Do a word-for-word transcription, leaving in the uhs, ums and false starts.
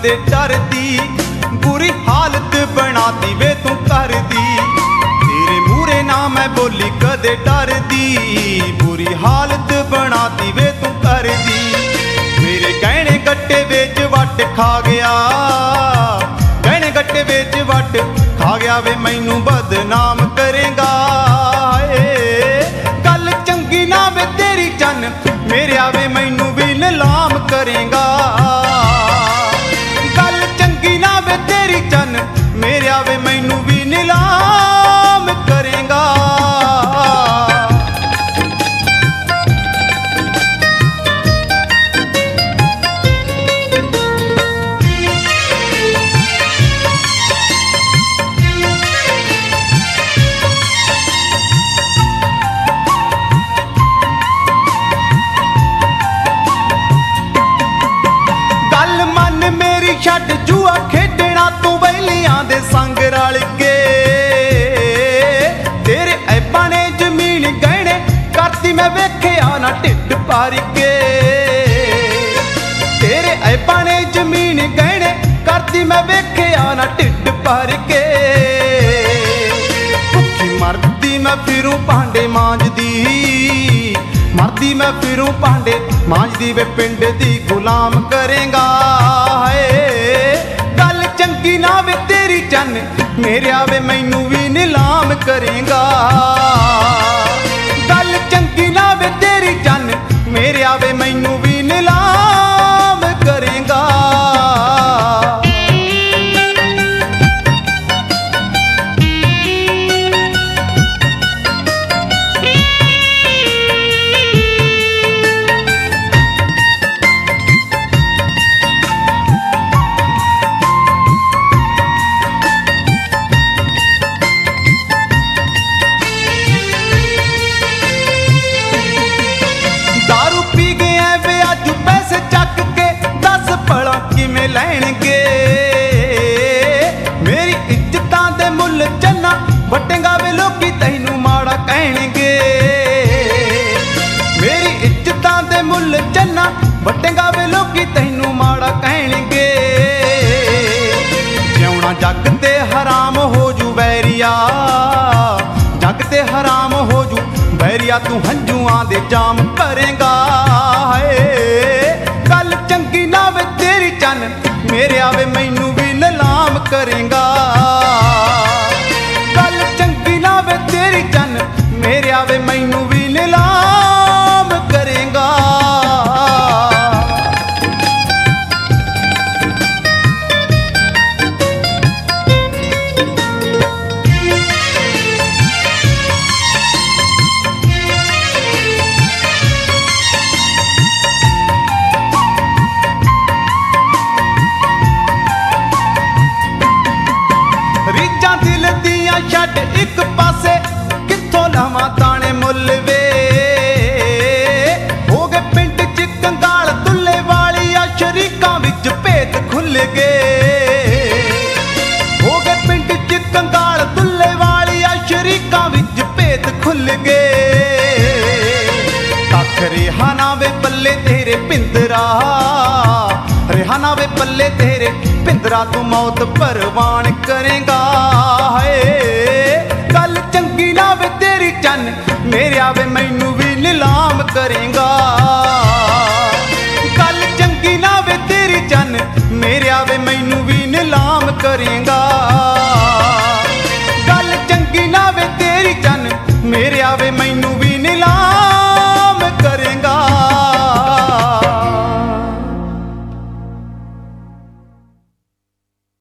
कदे डरदी, बुरी हालत बनाती वे तू करदी। तेरे मूरे ना मैं बोली कदे डरदी, बुरी हालत बनाती वे तू करदी। मेरे गहने गट्टे बेच वट खा गया, गहने गट्टे बेच वट खा गया वे मैनू बदनाम करेगा। गल चंगी ना वे तेरी चन, मेरे आवे मैनू भी नीलाम करेगा। गल चंगी ना वे तेरी चन, मेरे आवे मैनू भी नीलाम करेगा। छड्ड जुआ खेडना तू वैलियां दे संग रल के, तेरे ऐबां ने जमीन गहने करती मैं वेखिया ना ढिड भर के। तेरे ऐबां ने जमीन गहने करती मैं वेखिया ना ढिड भर के। भुखी मरदी मैं फिरूं भांडे मांजदी, मरदी मैं फिरूं भांडे मांजदी वे पिंड दी गुलाम करेगा। गल चंगी ना वे तेरी चन, मेरे आवे मैनू भी नीलाम करेगा। गल चंगी ना वे तेरी चन, मेरे आवे मैनू भी नीलाम करेगा। किमें लैणगे मेरी इज्जतां दे मुल चन्ना, वटेगा वे लोकी तैनू माड़ा कहणगे। मेरी इज्जतां दे मुल चन्ना, वटेगा वे लोकी तैनू माड़ा कहणगे। जिउणा जग ते हराम हो जू बैरिया, जग ते हराम हो जू बैरिया, तू हंझुआं दे जाम भरेगा। गल चंगी ना वे तेरी चन, मेरे आवे मैनू भी नीलाम करेगा। गल चंगी ना वे तेरी चन, मेरे आवे मैनू भी नीलाम करेगा। छड्ड एक पासे कित्थों लावां ताने मुल वे, हो गए पिंड च कंगाल तुल्ले वालिया, शरीकां विच भेत खुल गए। हो गए पिंड च कंगाल तुल्ले वालिया, शरीकां विच भेत खुल गए। कख रेहा ना वे पल्ले तेरे पिंदरा, रेहा ना वे पल्ले तेरे पिंदरा, तू मौत परवान करेगा। गल चंगी ना वे तेरी चन, मेरे आवे मैनू भी नीलाम करेगा। गल चंगी ना वे तेरी चन, मेरे आवे मैनू भी नीलाम करेगा। गल चंगी ना वे तेरी चन, मेरे आवे मैनू भी